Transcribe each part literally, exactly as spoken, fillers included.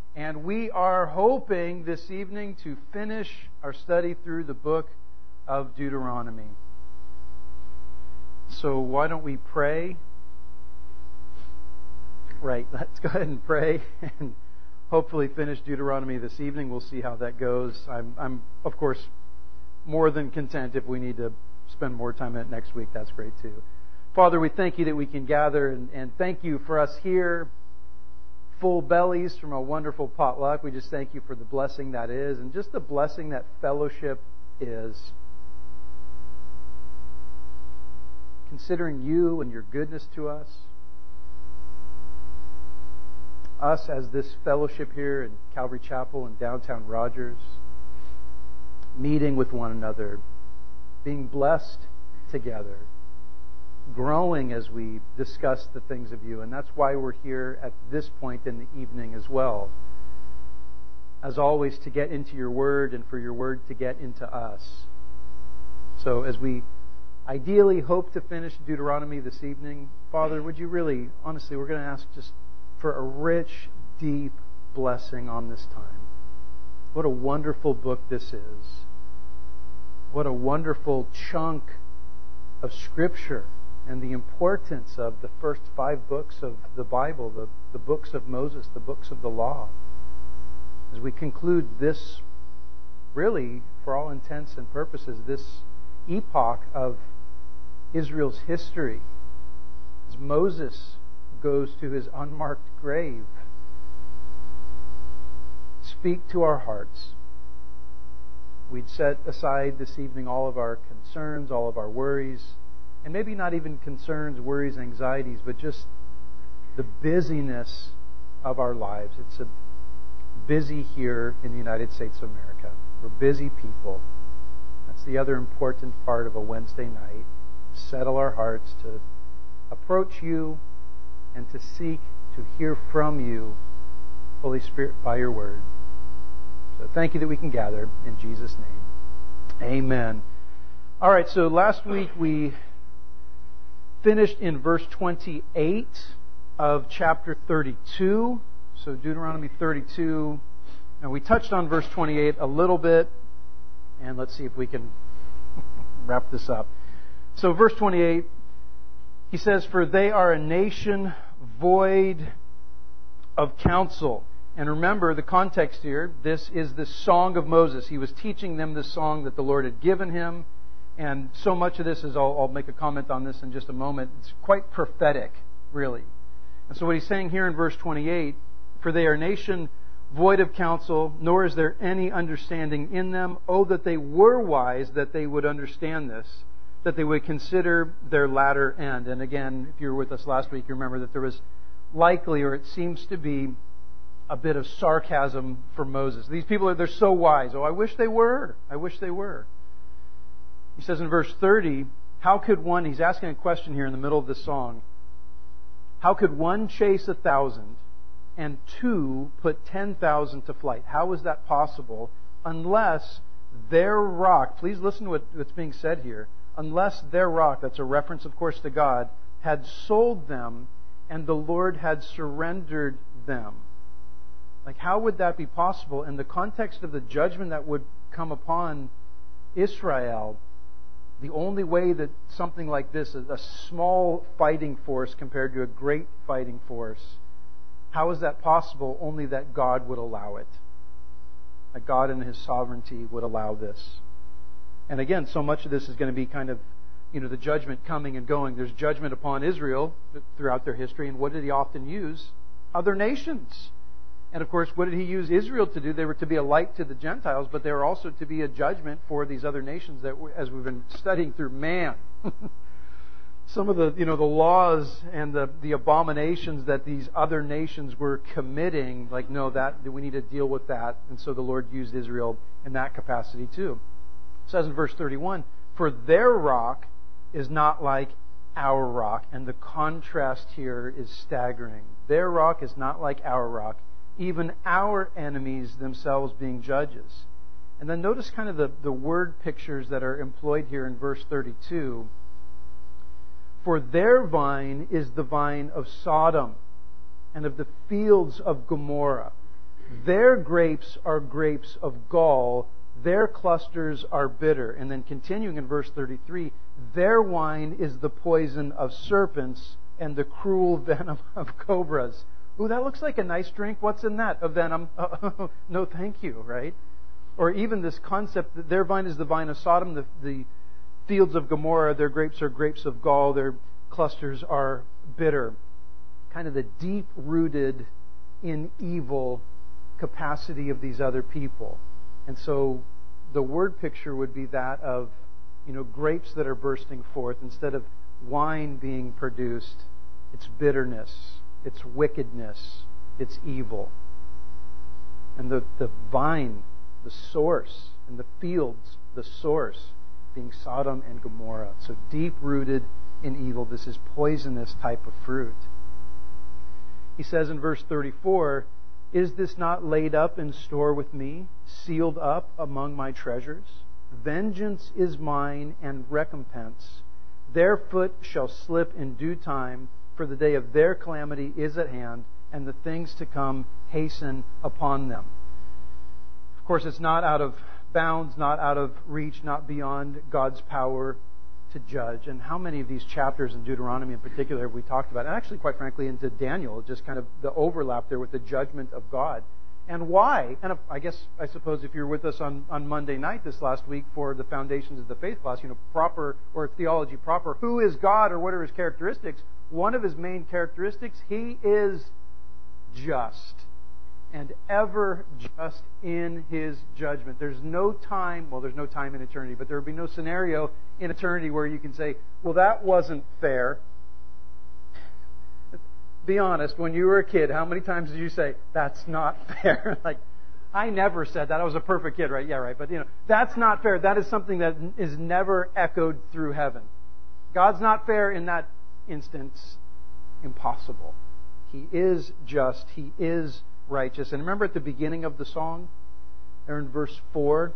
And we are hoping this evening to finish our study through the book of Deuteronomy. So why don't we pray? Right, let's go ahead and pray and hopefully finish Deuteronomy this evening. We'll see how that goes. I'm, I'm of course, more than content if we need to spend more time in it next week. That's great too. Father, we thank you that we can gather, and, and thank you for us here, full bellies from a wonderful potluck. We just thank you for the blessing that is, and just the blessing that fellowship is. Considering you and your goodness to us, us as this fellowship here in Calvary Chapel in downtown Rogers, meeting with one another, being blessed together, growing as we discuss the things of you. And that's why we're here at this point in the evening as well. As always, to get into your word and for your word to get into us. So as we ideally hope to finish Deuteronomy this evening, Father, would you really, honestly, we're going to ask just for a rich, deep blessing on this time. What a wonderful book this is. What a wonderful chunk of Scripture and the importance of the first five books of the Bible, the, the books of Moses, the books of the law. As we conclude this, really, for all intents and purposes, this epoch of Israel's history, as Moses goes to his unmarked grave, speak to our hearts. We'd set aside this evening all of our concerns, all of our worries, and maybe not even concerns, worries, anxieties, but just the busyness of our lives. It's a busy here in the United States of America. We're busy people. That's the other important part of a Wednesday night. Settle our hearts to approach you and to seek to hear from you, Holy Spirit, by your word. So thank you that we can gather in Jesus' name. Amen. All right, so last week we finished in verse twenty-eight of chapter thirty-two. So Deuteronomy thirty-two. And we touched on verse twenty-eight a little bit. And let's see if we can wrap this up. So verse twenty-eight, he says, "For they are a nation void of counsel." And remember the context here. This is the song of Moses. He was teaching them the song that the Lord had given him. And so much of this is, I'll, I'll make a comment on this in just a moment, it's quite prophetic, really. And so what he's saying here in verse twenty-eight, "For they are a nation void of counsel, nor is there any understanding in them. Oh, that they were wise, that they would understand this, that they would consider their latter end." And again, if you were with us last week, you remember that there was likely, or it seems to be, a bit of sarcasm for Moses. These people, are they're so wise. Oh, I wish they were. I wish they were. He says in verse thirty, how could one, he's asking a question here in the middle of this song, how could one chase a thousand and two put ten thousand to flight? How is that possible unless their rock, please listen to what, what's being said here, unless their rock, that's a reference of course to God, had sold them and the Lord had surrendered them. Like, how would that be possible in the context of the judgment that would come upon Israel? The only way that something like this, a small fighting force compared to a great fighting force, how is that possible? Only that God would allow it. That God in His sovereignty would allow this. And again, so much of this is going to be kind of, you know, the judgment coming and going. There's judgment upon Israel throughout their history. And what did He often use? Other nations. And of course, what did He use Israel to do? They were to be a light to the Gentiles, but they were also to be a judgment for these other nations that, as we've been studying through, man, some of the, you know, the laws and the, the abominations that these other nations were committing, like, no, that we need to deal with that. And so the Lord used Israel in that capacity too. It says in verse thirty-one, "For their rock is not like our rock." And the contrast here is staggering. Their rock is not like our rock, even our enemies themselves being judges. And then notice kind of the, the word pictures that are employed here in verse thirty-two. "For their vine is the vine of Sodom, and of the fields of Gomorrah. Their grapes are grapes of gall, their clusters are bitter. And then continuing in verse thirty-three, their wine is the poison of serpents and the cruel venom of cobras. Ooh, that looks like a nice drink. What's in that? A venom? Uh, no, thank you, right? Or even this concept that their vine is the vine of Sodom, the, the fields of Gomorrah, their grapes are grapes of gall, their clusters are bitter. Kind of the deep-rooted in evil capacity of these other people. And so the word picture would be that of, you know, grapes that are bursting forth. Instead of wine being produced, it's bitterness, it's wickedness, it's evil. And the, the vine, the source, and the fields, the source, being Sodom and Gomorrah. So deep-rooted in evil. This is poisonous type of fruit. He says in verse thirty-four, is this not laid up in store with me, sealed up among my treasures? Vengeance is mine and recompense. Their foot shall slip in due time, for the day of their calamity is at hand, and the things to come hasten upon them. Of course, it's not out of bounds, not out of reach, not beyond God's power to judge. And how many of these chapters in Deuteronomy in particular have we talked about? And actually, quite frankly, into Daniel, just kind of the overlap there with the judgment of God. And why? And I guess, I suppose if you're with us on, on Monday night this last week for the Foundations of the Faith class, you know, proper, or theology proper, who is God or what are His characteristics? One of His main characteristics, He is just. And ever just in His judgment. There's no time, well, there's no time in eternity, but there will be no scenario in eternity where you can say, well, that wasn't fair. Be honest, when you were a kid, how many times did you say, that's not fair? Like, I never said that. I was a perfect kid, right? Yeah, right. But, you know, that's not fair. That is something that is never echoed through heaven. God's not fair in that instance. Impossible. He is just. He is righteous. And remember at the beginning of the song, there in verse four,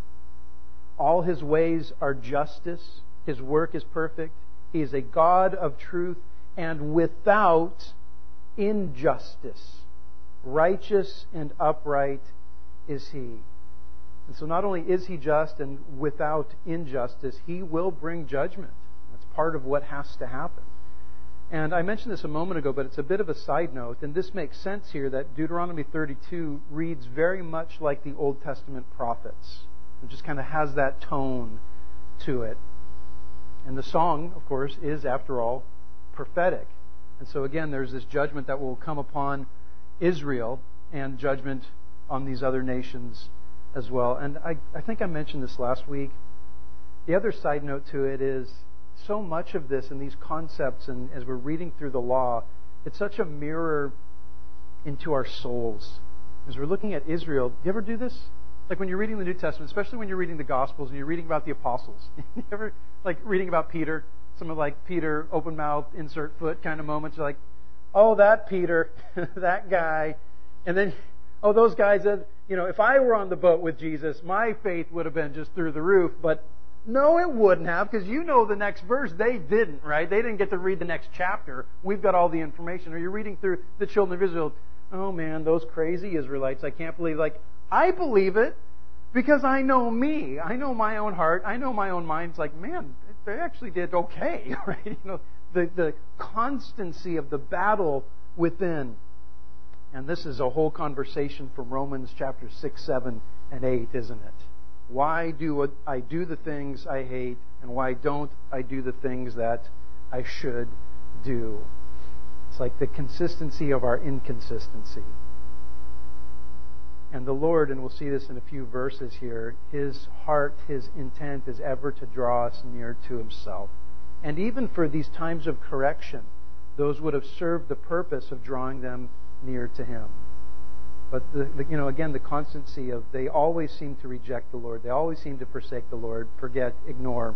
all His ways are justice. His work is perfect. He is a God of truth and without injustice. Righteous and upright is He. And so not only is He just and without injustice, He will bring judgment. That's part of what has to happen. And I mentioned this a moment ago, but it's a bit of a side note, and this makes sense here that Deuteronomy thirty-two reads very much like the Old Testament prophets. It just kind of has that tone to it. And the song, of course, is, after all, prophetic. And so again, there's this judgment that will come upon Israel and judgment on these other nations as well. And I, I think I mentioned this last week. The other side note to it is, so much of this and these concepts, and as we're reading through the law, it's such a mirror into our souls. As we're looking at Israel, do you ever do this? Like when you're reading the New Testament, especially when you're reading the Gospels and you're reading about the apostles. You ever, like reading about Peter, some of like Peter, open mouth, insert foot kind of moments. You're like, oh, that Peter, that guy. And then, oh, those guys, that, you know, if I were on the boat with Jesus, my faith would have been just through the roof, but no, it wouldn't have, because you know the next verse. They didn't, right? They didn't get to read the next chapter. We've got all the information. Or you're reading through the children of Israel. Oh man, those crazy Israelites. I can't believe, like, I believe it because I know me. I know my own heart. I know my own mind. It's like, man, they actually did okay, right? You know, the, the constancy of the battle within. And this is a whole conversation from Romans chapter six, seven, and eight, isn't it? Why do I do the things I hate, and why don't I do the things that I should do? It's like the consistency of our inconsistency. And the Lord, and we'll see this in a few verses here, His heart, His intent is ever to draw us near to Himself. And even for these times of correction, those would have served the purpose of drawing them near to Him. But, the, the, you know, again, the constancy of they always seem to reject the Lord. They always seem to forsake the Lord, forget, ignore,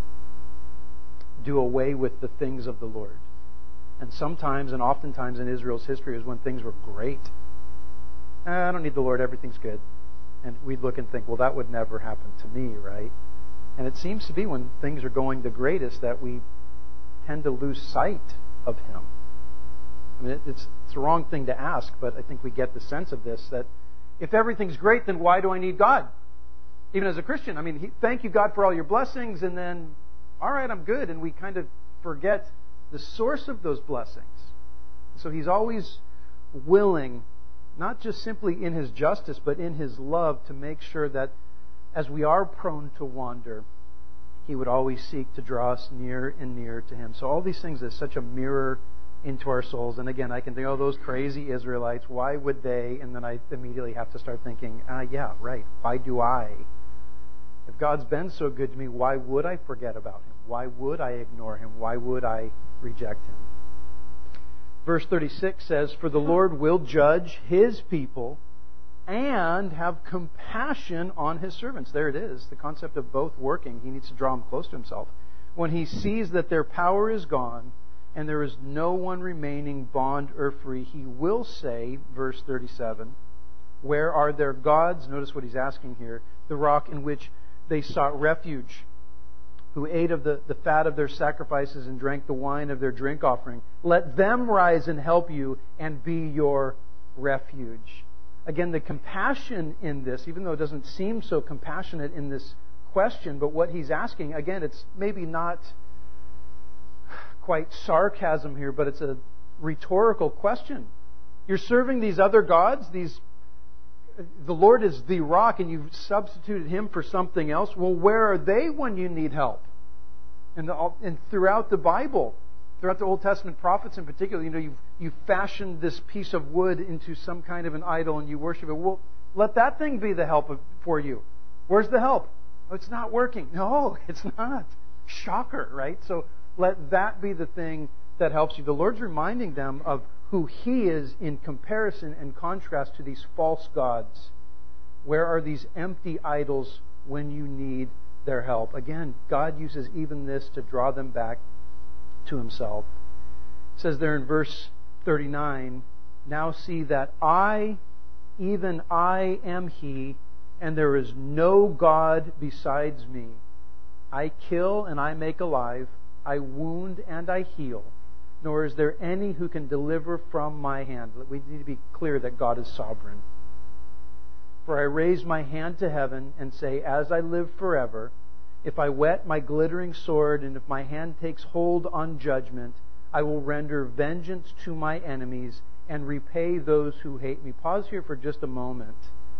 do away with the things of the Lord. And sometimes, and oftentimes in Israel's history, is when things were great. I don't need the Lord, everything's good. And we'd look and think, well, that would never happen to me, right? And it seems to be when things are going the greatest that we tend to lose sight of Him. I mean, it's, it's the wrong thing to ask, but I think we get the sense of this, that if everything's great, then why do I need God? Even as a Christian, I mean, he, thank you, God, for all your blessings, and then, all right, I'm good, and we kind of forget the source of those blessings. So He's always willing, not just simply in His justice, but in His love, to make sure that as we are prone to wander, He would always seek to draw us near and near to Him. So all these things is such a mirror into our souls. And again, I can think, oh, those crazy Israelites, why would they? And then I immediately have to start thinking, ah, yeah, right, why do I? If God's been so good to me, why would I forget about Him? Why would I ignore Him? Why would I reject Him? Verse thirty-six says, "For the Lord will judge His people and have compassion on His servants." There it is, the concept of both working. He needs to draw them close to Himself. When He sees that their power is gone and there is no one remaining bond or free, He will say, verse thirty-seven, "Where are their gods?" Notice what He's asking here. "The rock in which they sought refuge, who ate of the, the fat of their sacrifices and drank the wine of their drink offering. Let them rise and help you and be your refuge." Again, the compassion in this, even though it doesn't seem so compassionate in this question, but what He's asking, again, it's maybe not quite sarcasm here, but it's a rhetorical question. You're serving these other gods, these the Lord is the rock, and you've substituted Him for something else. Well, where are they when you need help? And, the, and throughout the Bible, throughout the Old Testament prophets in particular, you know, you've, you've fashioned this piece of wood into some kind of an idol and you worship it. Well, let that thing be the help for you. Where's the help? Oh, it's not working. No, it's not. Shocker, right? So let that be the thing that helps you. The Lord's reminding them of who He is in comparison and contrast to these false gods. Where are these empty idols when you need their help? Again, God uses even this to draw them back to Himself. It says there in verse thirty-nine, "Now see that I, even I, am He, and there is no God besides me. I kill and I make alive. I wound and I heal. Nor is there any who can deliver from my hand." We need to be clear that God is sovereign. "For I raise my hand to heaven and say, as I live forever, if I whet my glittering sword and if my hand takes hold on judgment, I will render vengeance to my enemies and repay those who hate me." Pause here for just a moment.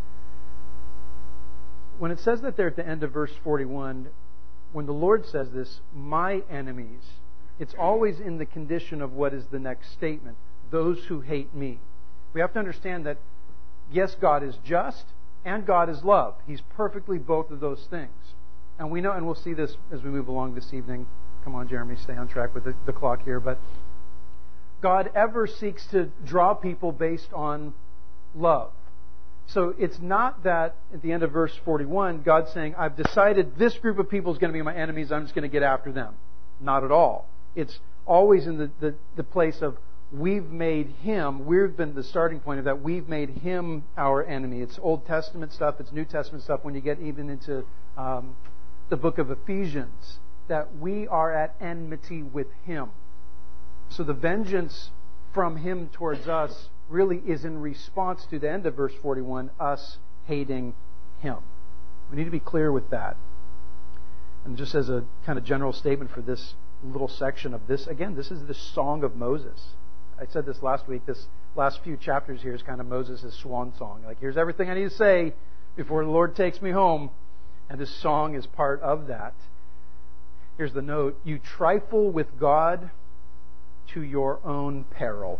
When it says that there at the end of verse forty-one, when the Lord says this, "my enemies," it's always in the condition of what is the next statement, "those who hate me." We have to understand that, yes, God is just and God is love. He's perfectly both of those things. And we know, and we'll see this as we move along this evening. Come on, Jeremy, stay on track with the, the clock here. But God ever seeks to draw people based on love. So it's not that at the end of verse forty-one, God's saying, I've decided this group of people is going to be my enemies, I'm just going to get after them. Not at all. It's always in the, the, the place of we've made Him, we've been the starting point of that, we've made Him our enemy. It's Old Testament stuff, it's New Testament stuff when you get even into um, the book of Ephesians, that we are at enmity with Him. So the vengeance from Him towards us really is in response to the end of verse forty-one, us hating Him. We need to be clear with that. And just as a kind of general statement for this little section of this, again, this is the Song of Moses. I said this last week, this last few chapters here is kind of Moses' swan song. Like, here's everything I need to say before the Lord takes me home. And this song is part of that. Here's the note: "You trifle with God to your own peril."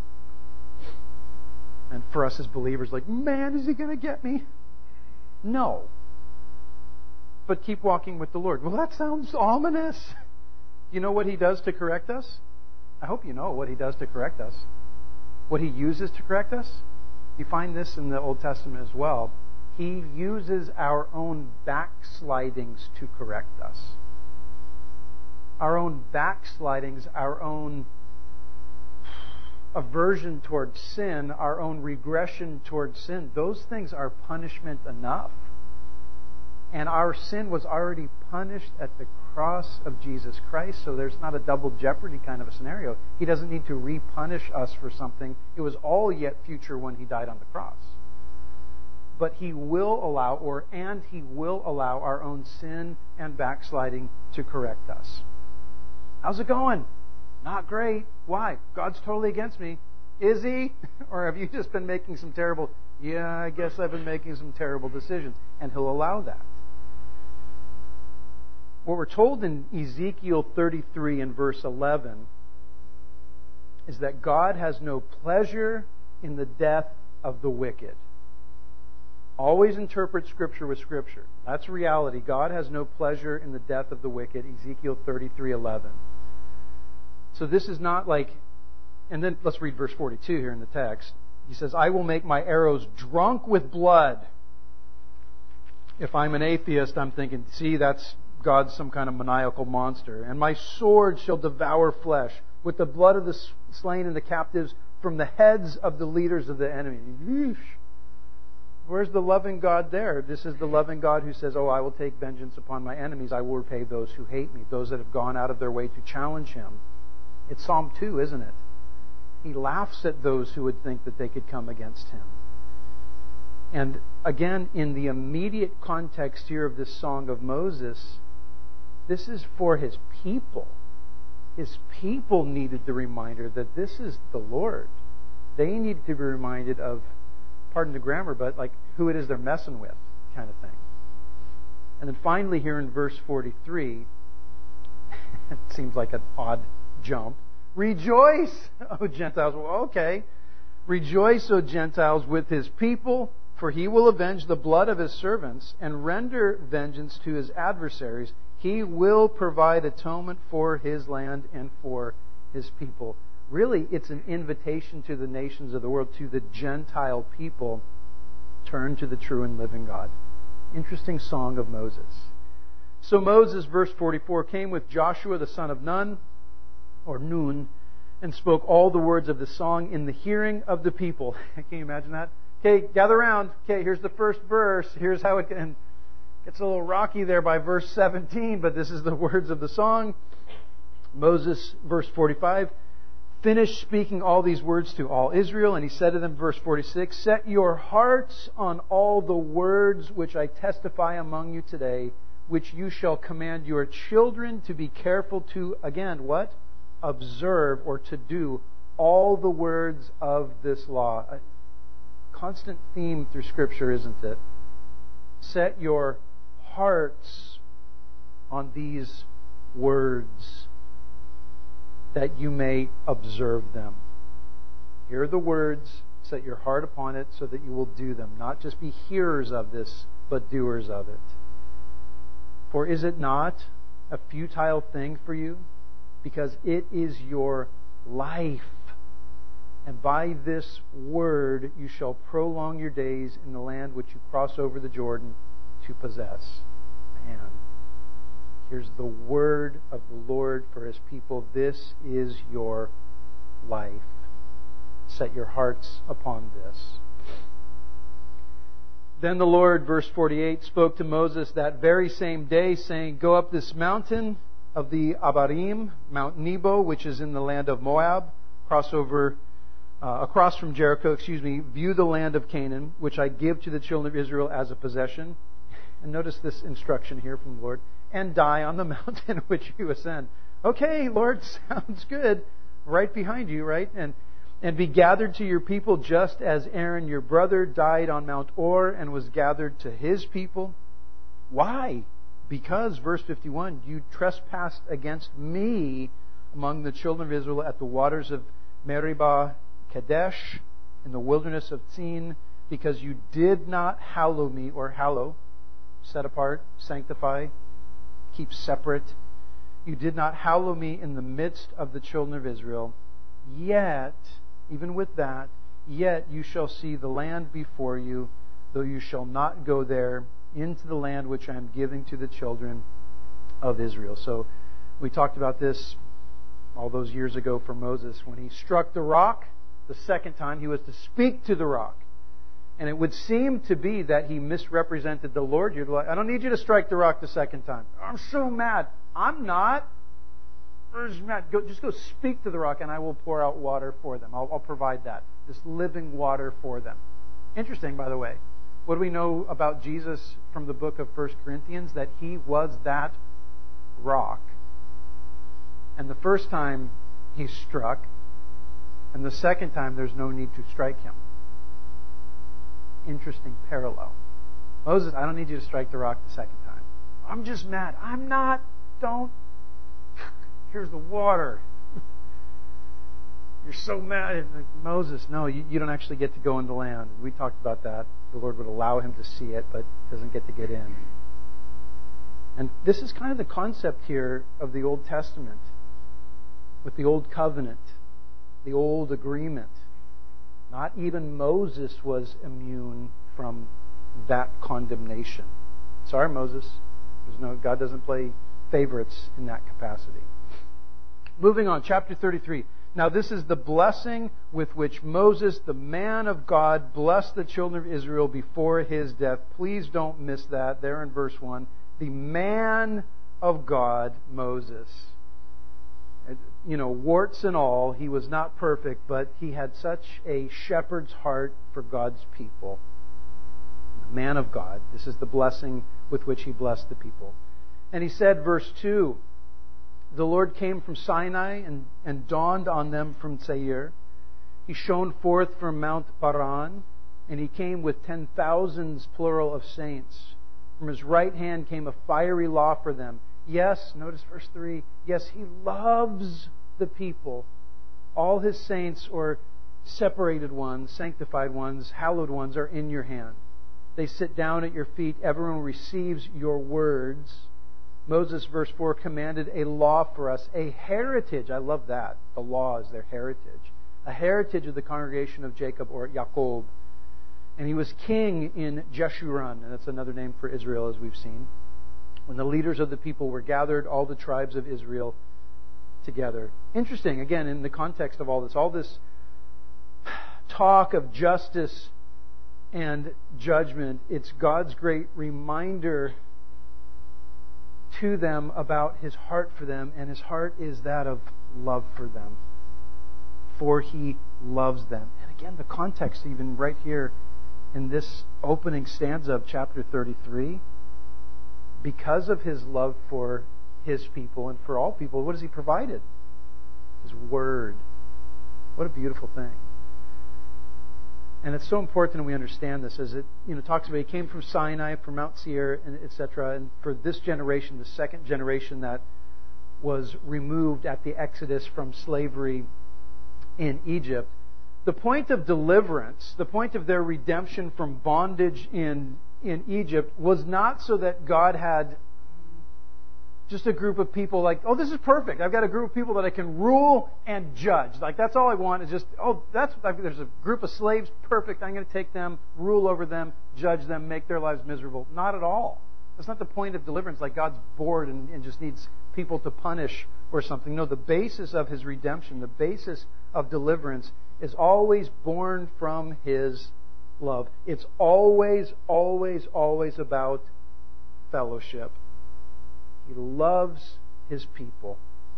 And for us as believers, like, man, is He going to get me? No. But keep walking with the Lord. Well, that sounds ominous. You know what He does to correct us? I hope you know what He does to correct us. What He uses to correct us? You find this in the Old Testament as well. He uses our own backslidings to correct us. Our own backslidings, our own aversion towards sin, our own regression towards sin, those things are punishment enough. And our sin was already punished at the cross of Jesus Christ, so there's not a double jeopardy kind of a scenario. He doesn't need to repunish us for something. It was all yet future when He died on the cross. But He will allow, or and He will allow our own sin and backsliding to correct us. How's it going? Not great. Why? God's totally against me. Is He? Or have you just been making some terrible, yeah, I guess I've been making some terrible decisions. And He'll allow that. What we're told in Ezekiel thirty-three and verse eleven is that God has no pleasure in the death of the wicked. Always interpret Scripture with Scripture. That's reality. God has no pleasure in the death of the wicked. Ezekiel thirty-three eleven. So this is not like... And then let's read verse forty-two here in the text. He says, I will make my arrows drunk with blood. If I'm an atheist, I'm thinking, see, that's God's some kind of maniacal monster. And my sword shall devour flesh with the blood of the slain and the captives from the heads of the leaders of the enemy. Yeesh. Where's the loving God there? This is the loving God who says, oh, I will take vengeance upon my enemies. I will repay those who hate me, those that have gone out of their way to challenge Him. It's Psalm two, isn't it? He laughs at those who would think that they could come against Him. And again, in the immediate context here of this Song of Moses, this is for His people. His people needed the reminder that this is the Lord. They needed to be reminded of, pardon the grammar, but like who it is they're messing with, kind of thing. And then finally here in verse forty-three, it seems like an odd jump. Rejoice, O Gentiles. Well, okay. Rejoice, O Gentiles, with His people, for He will avenge the blood of His servants and render vengeance to His adversaries. He will provide atonement for His land and for His people. Really, it's an invitation to the nations of the world, to the Gentile people, turn to the true and living God. Interesting Song of Moses. So Moses, verse forty-four, came with Joshua the son of Nun, or Nun, and spoke all the words of the song in the hearing of the people. Can you imagine that? Okay, gather around. Okay, here's the first verse. Here's how it and gets a little rocky there by verse seventeen, but this is the words of the song. Moses, verse forty-five, finished speaking all these words to all Israel, and he said to them, verse forty-six, set your hearts on all the words which I testify among you today, which you shall command your children to be careful to, again, what? Observe or to do all the words of this law. A constant theme through Scripture, isn't it? Set your hearts on these words that you may observe them. Hear the words, set your heart upon it so that you will do them. Not just be hearers of this, but doers of it. For is it not a futile thing for you? Because it is your life. And by this word you shall prolong your days in the land which you cross over the Jordan to possess. Man, here's the word of the Lord for His people. This is your life. Set your hearts upon this. Then the Lord, verse forty-eight, spoke to Moses that very same day, saying, go up this mountain of the Abarim, Mount Nebo, which is in the land of Moab, cross over, uh, across from Jericho, excuse me, view the land of Canaan, which I give to the children of Israel as a possession. And notice this instruction here from the Lord, and die on the mountain which you ascend. Okay, Lord, sounds good. Right behind you, right? And and be gathered to your people just as Aaron, your brother, died on Mount Or and was gathered to his people. Why? Because, verse fifty-one, you trespassed against me among the children of Israel at the waters of Meribah Kadesh in the wilderness of Tzin, because you did not hallow me, or hallow, set apart, sanctify, keep separate. You did not hallow me in the midst of the children of Israel. Yet, even with that, yet you shall see the land before you, though you shall not go there, into the land which I am giving to the children of Israel. So we talked about this all those years ago for Moses. When he struck the rock the second time, he was to speak to the rock. And it would seem to be that he misrepresented the Lord. You're like, I don't need you to strike the rock the second time. I'm so mad. I'm not. I'm just mad. Go, just go speak to the rock and I will pour out water for them. I'll, I'll provide that. This living water for them. Interesting, by the way. What do we know about Jesus from the book of First Corinthians? That he was that rock. And the first time he struck, and the second time there's no need to strike him. Interesting parallel. Moses, I don't need you to strike the rock the second time. I'm just mad. I'm not. Don't. Here's the water. You're so mad. Like, Moses, no, you, you don't actually get to go into land. We talked about that. The Lord would allow him to see it, but doesn't get to get in. And this is kind of the concept here of the Old Testament with the Old Covenant, the Old Agreement. Not even Moses was immune from that condemnation. Sorry, Moses. There's no, God doesn't play favorites in that capacity. Moving on, chapter thirty-three. Now this is the blessing with which Moses, the man of God, blessed the children of Israel before his death. Please don't miss that. There in verse one. The man of God, Moses. You know, warts and all, he was not perfect, but he had such a shepherd's heart for God's people. The man of God. This is the blessing with which he blessed the people. And he said, verse two, the Lord came from Sinai and, and dawned on them from Seir. He shone forth from Mount Paran, and he came with ten thousands, plural, of saints. From his right hand came a fiery law for them. Yes, notice verse three. Yes, he loves the people. All his saints, or separated ones, sanctified ones, hallowed ones, are in your hand. They sit down at your feet. Everyone receives your words. Moses, verse four, commanded a law for us, a heritage. I love that. The law is their heritage. A heritage of the congregation of Jacob, or Jacob. And he was king in Jeshurun, and that's another name for Israel, as we've seen. When the leaders of the people were gathered, all the tribes of Israel together. Interesting, again, in the context of all this, all this talk of justice and judgment, it's God's great reminder to them about His heart for them, and His heart is that of love for them. For He loves them. And again, the context, even right here in this opening stanza of chapter thirty-three, because of His love for His people and for all people, what has He provided? His Word. What a beautiful thing. And it's so important that we understand this, as it you know talks about He came from Sinai, from Mount Seir, and et cetera. And for this generation, the second generation that was removed at the Exodus from slavery in Egypt, the point of deliverance, the point of their redemption from bondage in in Egypt, was not so that God had just a group of people like, oh, this is perfect. I've got a group of people that I can rule and judge. Like, that's all I want is just, oh, that's there's a group of slaves, perfect. I'm going to take them, rule over them, judge them, make their lives miserable. Not at all. That's not the point of deliverance, like God's bored and, and just needs people to punish or something. No, the basis of His redemption, the basis of deliverance is always born from His love. It's always, always, always about fellowship. He loves His people.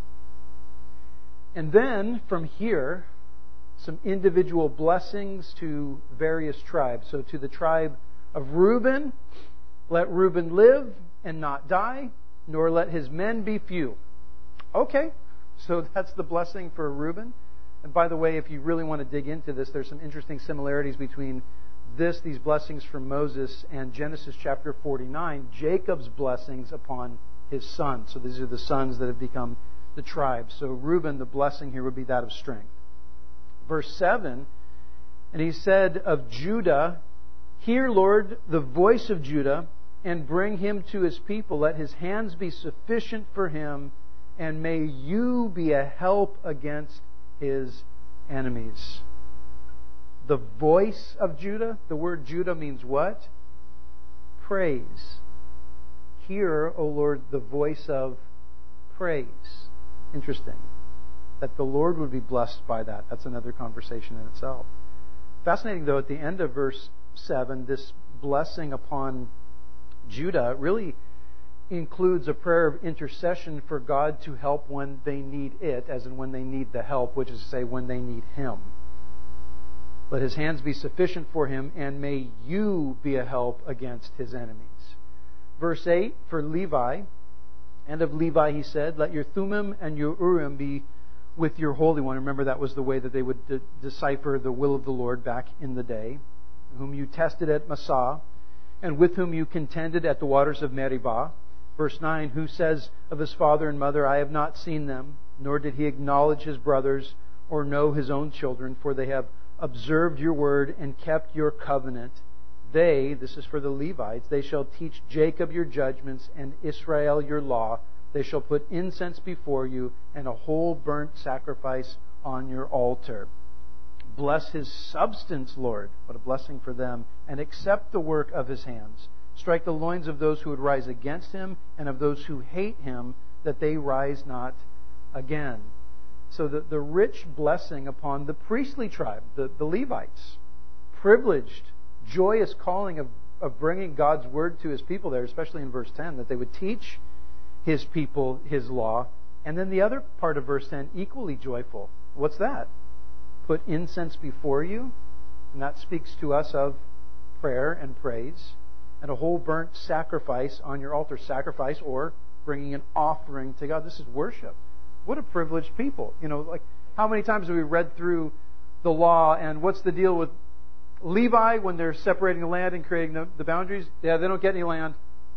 And then, from here, some individual blessings to various tribes. So to the tribe of Reuben, let Reuben live and not die, nor let his men be few. Okay, so that's the blessing for Reuben. And by the way, if you really want to dig into this, there's some interesting similarities between this, these blessings from Moses, and Genesis chapter forty-nine, Jacob's blessings upon his sons. So these are the sons that have become the tribe. So Reuben, the blessing here would be that of strength. Verse seven, and he said of Judah, hear, Lord, the voice of Judah, and bring him to his people. Let his hands be sufficient for him, and may you be a help against his enemies. The voice of Judah, the word Judah means what? Praise. Hear, O Lord, the voice of praise. Interesting. That the Lord would be blessed by that. That's another conversation in itself. Fascinating, though, at the end of verse seven, this blessing upon Judah really includes a prayer of intercession for God to help when they need it, as in when they need the help, which is to say when they need Him. Let His hands be sufficient for him, and may you be a help against his enemies. Verse eight, for Levi, and of Levi he said, let your Thummim and your Urim be with your Holy One. Remember, that was the way that they would de- decipher the will of the Lord back in the day. Whom you tested at Massah, and with whom you contended at the waters of Meribah. Verse nine, who says of his father and mother, I have not seen them, nor did he acknowledge his brothers, or know his own children, for they have observed your word and kept your covenant. They, this is for the Levites, they shall teach Jacob your judgments and Israel your law. They shall put incense before you and a whole burnt sacrifice on your altar. Bless his substance, Lord. What a blessing for them. And accept the work of his hands. Strike the loins of those who would rise against him and of those who hate him, that they rise not again. So the, the rich blessing upon the priestly tribe, the, the Levites, privileged, joyous calling of, of bringing God's word to his people there, especially in verse ten, that they would teach his people his law. And then the other part of verse ten, equally joyful. What's that? Put incense before you. And that speaks to us of prayer and praise. And a whole burnt sacrifice on your altar. Sacrifice or bringing an offering to God. This is worship. What a privileged people. You know, like how many times have we read through the law, and what's the deal with Levi when they're separating the land and creating the, the boundaries? Yeah, they don't get any land.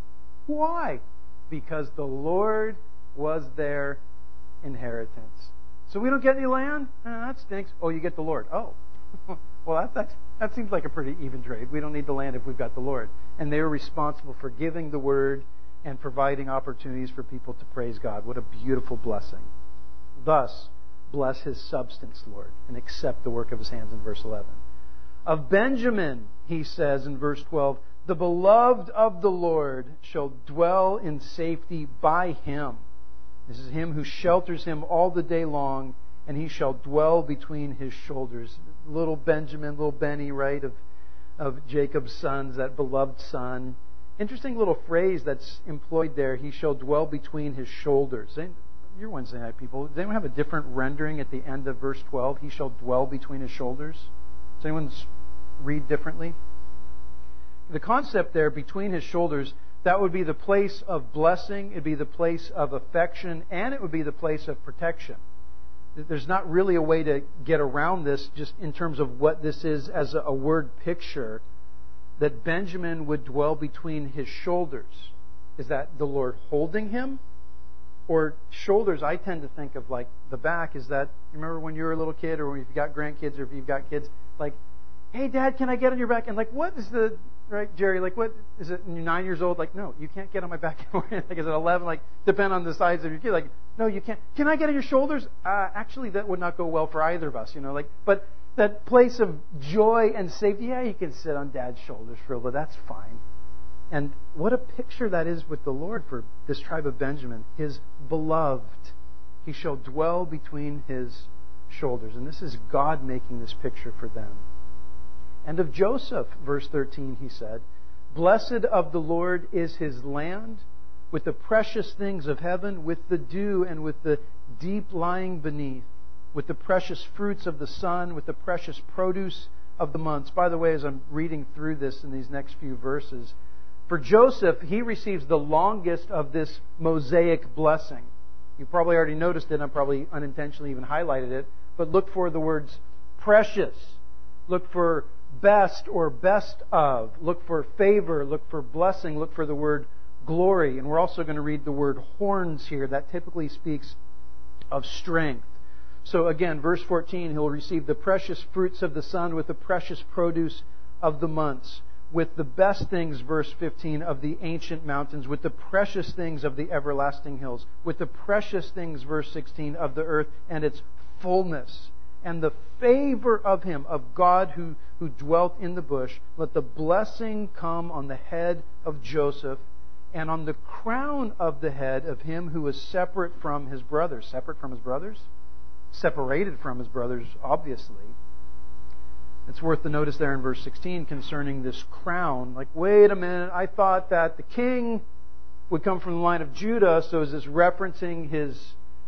Why? Because the Lord was their inheritance. So we don't get any land? Eh, that stinks. Oh, you get the Lord. Oh. Well, that, that's, that seems like a pretty even trade. We don't need the land if we've got the Lord. And they were responsible for giving the word and providing opportunities for people to praise God. What a beautiful blessing. Thus, bless his substance, Lord, and accept the work of his hands in verse eleven. Of Benjamin, he says in verse twelve, the beloved of the Lord shall dwell in safety by him. This is him who shelters him all the day long, and he shall dwell between his shoulders. Little Benjamin, little Benny, right, of, of Jacob's sons, that beloved son. Interesting little phrase that's employed there. He shall dwell between his shoulders. You're Wednesday night people. Does anyone have a different rendering at the end of verse twelve? He shall dwell between his shoulders. Does anyone read differently? The concept there, between his shoulders, that would be the place of blessing, it would be the place of affection, and it would be the place of protection. There's not really a way to get around this just in terms of what this is as a word picture, that Benjamin would dwell between his shoulders. Is that the Lord holding him? Or shoulders, I tend to think of like the back. Is that, you remember when you were a little kid, or when you've got grandkids, or if you've got kids, like, hey Dad, can I get on your back? And like, what is the, right, Jerry, like what, is it, and you're nine years old, like, no, you can't get on my back anymore. Like, is it eleven? Like, depend on the size of your kid. Like, no, you can't. Can I get on your shoulders? Uh, actually, that would not go well for either of us, you know, like, but that place of joy and safety, yeah, you can sit on Dad's shoulders for a little, that's fine. And what a picture that is with the Lord for this tribe of Benjamin. His beloved. He shall dwell between his shoulders. And this is God making this picture for them. And of Joseph, verse thirteen, he said, blessed of the Lord is his land, with the precious things of heaven, with the dew and with the deep lying beneath, with the precious fruits of the sun, with the precious produce of the months. By the way, as I'm reading through this in these next few verses, for Joseph, he receives the longest of this Mosaic blessing. You probably already noticed it, and I probably unintentionally even highlighted it, but look for the words precious. Look for best or best of. Look for favor. Look for blessing. Look for the word glory. And we're also going to read the word horns here. That typically speaks of strength. So again, verse fourteen, he'll receive the precious fruits of the sun with the precious produce of the months, with the best things, verse fifteen, of the ancient mountains, with the precious things of the everlasting hills, with the precious things, verse sixteen, of the earth and its fullness, and the favor of him, of God who, who dwelt in the bush. Let the blessing come on the head of Joseph and on the crown of the head of him who is separate from his brothers. Separate from his brothers? Separated from his brothers, obviously. It's worth the notice there in verse sixteen concerning this crown. Like, wait a minute, I thought that the king would come from the line of Judah, so is this referencing his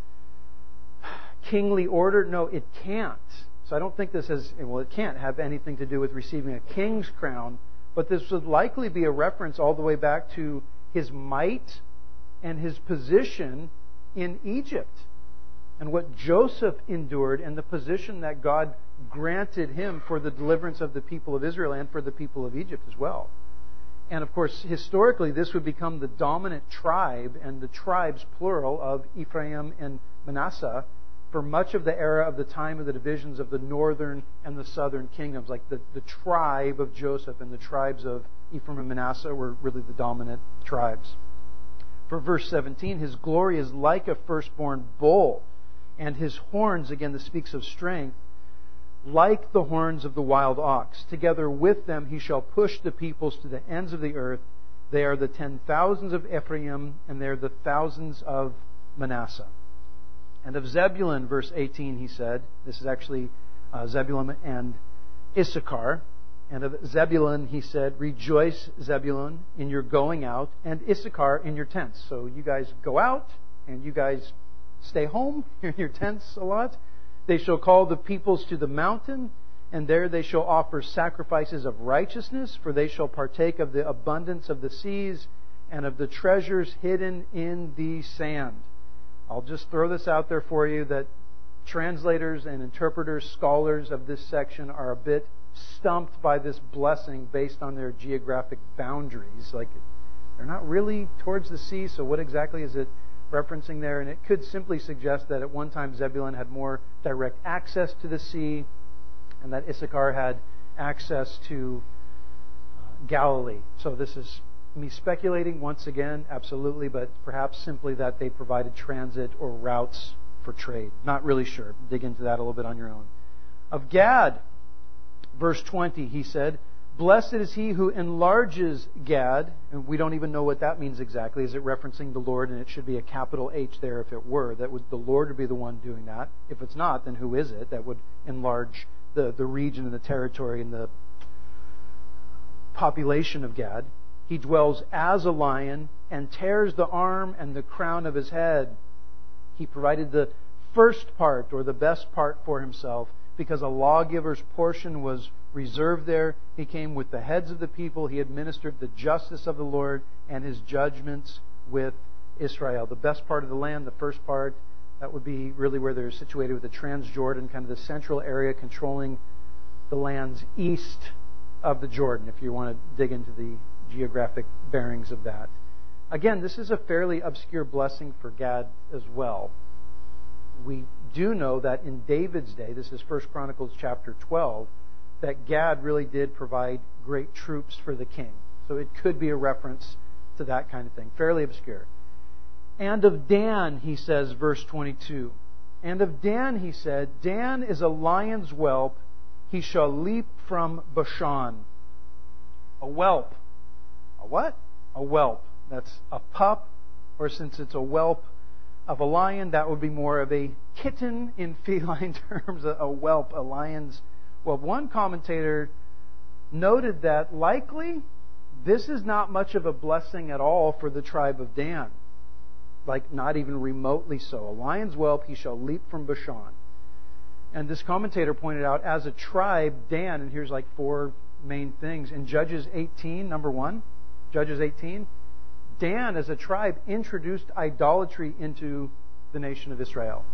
kingly order? No, it can't. So I don't think this has, well, it can't have anything to do with receiving a king's crown, but this would likely be a reference all the way back to his might and his position in Egypt, and what Joseph endured, and the position that God granted him for the deliverance of the people of Israel and for the people of Egypt as well. And of course, historically, this would become the dominant tribe, and the tribes, plural, of Ephraim and Manasseh for much of the era of the time of the divisions of the northern and the southern kingdoms. Like the, the tribe of Joseph and the tribes of Ephraim and Manasseh were really the dominant tribes. For verse seventeen, his glory is like a firstborn bull, and his horns, again, this speaks of strength, like the horns of the wild ox. Together with them he shall push the peoples to the ends of the earth. They are the ten thousands of Ephraim, and they are the thousands of Manasseh. And of Zebulun, verse eighteen, he said, this is actually uh, Zebulun and Issachar. And of Zebulun, he said, rejoice, Zebulun, in your going out, and Issachar in your tents. So you guys go out, and you guys stay home. You're in your tents a lot. They shall call the peoples to the mountain, and there they shall offer sacrifices of righteousness, for they shall partake of the abundance of the seas and of the treasures hidden in the sand. I'll just throw this out there for you that translators and interpreters, scholars of this section are a bit stumped by this blessing based on their geographic boundaries. Like, they're not really towards the sea, so what exactly is it referencing there? And it could simply suggest that at one time Zebulun had more direct access to the sea, and that Issachar had access to uh, Galilee. So this is me speculating once again, absolutely, but perhaps simply that they provided transit or routes for trade. Not really sure. Dig into that a little bit on your own. Of Gad, verse twenty, he said, blessed is he who enlarges Gad. And we don't even know what that means exactly. Is it referencing the Lord? And it should be a capital H there if it were. That would, the Lord would be the one doing that. If it's not, then who is it that would enlarge the, the region and the territory and the population of Gad? He dwells as a lion and tears the arm and the crown of his head. He provided the first part or the best part for himself because a lawgiver's portion was reserved there. He came with the heads of the people. He administered the justice of the Lord and his judgments with Israel. The best part of the land, the first part, that would be really where they're situated with the Transjordan, kind of the central area controlling the lands east of the Jordan, if you want to dig into the geographic bearings of that. Again, this is a fairly obscure blessing for Gad as well. We do know that in David's day, this is First Chronicles chapter twelve, that Gad really did provide great troops for the king. So it could be a reference to that kind of thing. Fairly obscure. And of Dan, he says, verse twenty-two. And of Dan, he said, Dan is a lion's whelp. He shall leap from Bashan. A whelp. A what? A whelp. That's a pup, or since it's a whelp of a lion, that would be more of a kitten in feline terms, a whelp, a lion's whelp. One commentator noted that likely this is not much of a blessing at all for the tribe of Dan. Like, not even remotely so. A lion's whelp, he shall leap from Bashan. And this commentator pointed out, as a tribe, Dan, and here's like four main things. In Judges eighteen, number one, Judges eighteen, Dan as a tribe introduced idolatry into the nation of Israel.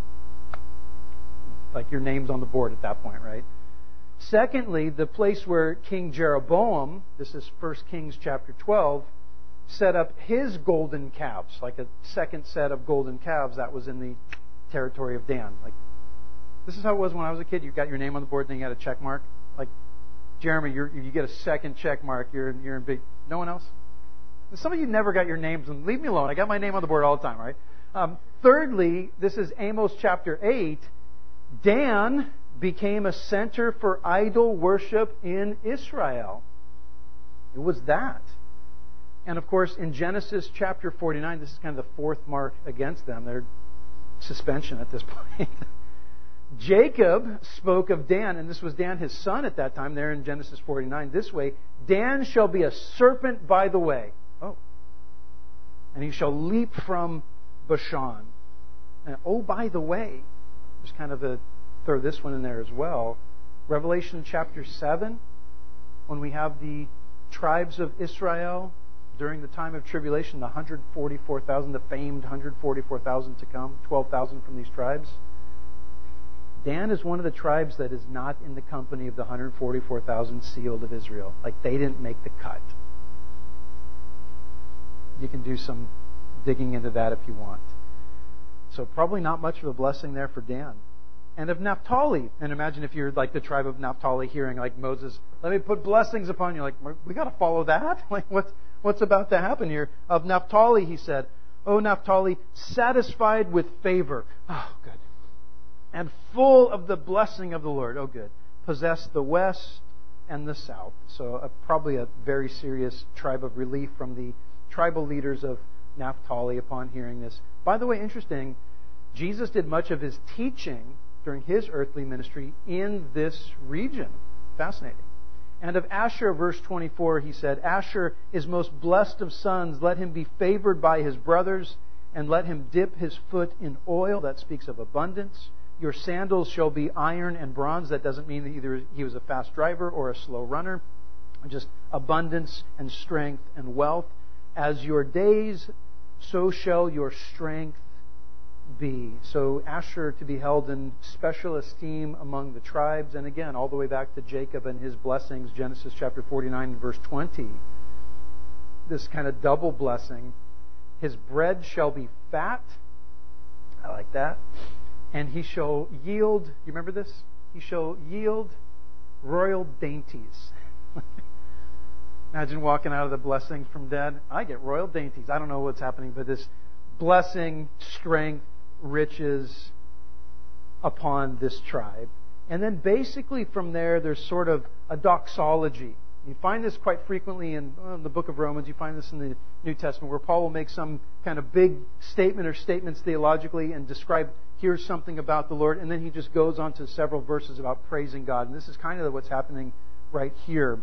Like, your name's on the board at that point, right? Secondly, the place where King Jeroboam, this is First Kings chapter twelve, set up his golden calves, like a second set of golden calves, that was in the territory of Dan. Like, this is how it was when I was a kid. You got your name on the board, then you had a check mark. Like, Jeremy, you're, you get a second check mark. You're you're in big. No one else. Some of you never got your names, and leave me alone. I got my name on the board all the time, right? Um, thirdly, this is Amos chapter eight. Dan became a center for idol worship in Israel. It was that. And of course, in Genesis chapter forty-nine, this is kind of the fourth mark against them. They're suspension at this point. Jacob spoke of Dan, and this was Dan, his son at that time, there in Genesis forty-nine, this way, Dan shall be a serpent by the way. Oh. And he shall leap from Bashan. And, oh, by the way, just kind of a, throw this one in there as well. Revelation chapter seven, when we have the tribes of Israel during the time of tribulation, the one hundred forty-four thousand, the famed one hundred forty-four thousand to come, twelve thousand from these tribes. Dan is one of the tribes that is not in the company of the one hundred forty-four thousand sealed of Israel. Like, they didn't make the cut. You can do some digging into that if you want. So probably not much of a blessing there for Dan. And of Naphtali. And imagine if you're like the tribe of Naphtali hearing like Moses, let me put blessings upon you. Like, we got to follow that? Like, what's, what's about to happen here? Of Naphtali, he said, O Naphtali, satisfied with favor. Oh, good. And full of the blessing of the Lord. Oh, good. Possess the west and the south. So uh, probably a very serious tribe of relief from the tribal leaders of Naphtali upon hearing this. By the way, interesting, Jesus did much of his teaching during his earthly ministry in this region. Fascinating. And of Asher, verse twenty-four, he said, Asher is most blessed of sons. Let him be favored by his brothers, and let him dip his foot in oil. That speaks of abundance. Your sandals shall be iron and bronze. That doesn't mean that either he was a fast driver or a slow runner. Just abundance and strength and wealth. As your days, so shall your strength be. So Asher to be held in special esteem among the tribes. And again, all the way back to Jacob and his blessings, Genesis chapter forty-nine and verse twenty. This kind of double blessing. His bread shall be fat. I like that. And he shall yield, you remember this? He shall yield royal dainties. Imagine walking out of the blessings from Dad. I get royal dainties. I don't know what's happening, but this blessing, strength, riches upon this tribe. And then basically from there, there's sort of a doxology. You find this quite frequently in uh, the book of Romans. You find this in the New Testament where Paul will make some kind of big statement or statements theologically and describe, here's something about the Lord. And then he just goes on to several verses about praising God. And this is kind of what's happening right here.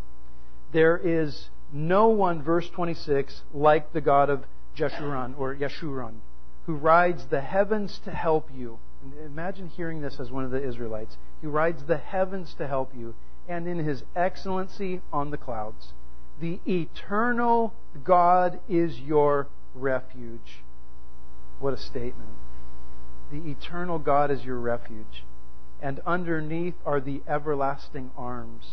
There is no one, verse twenty-six, like the God of Jeshurun or Yeshurun, who rides the heavens to help you. Imagine hearing this as one of the Israelites. He rides the heavens to help you, and in His excellency on the clouds. The eternal God is your refuge. What a statement. The eternal God is your refuge. And underneath are the everlasting arms.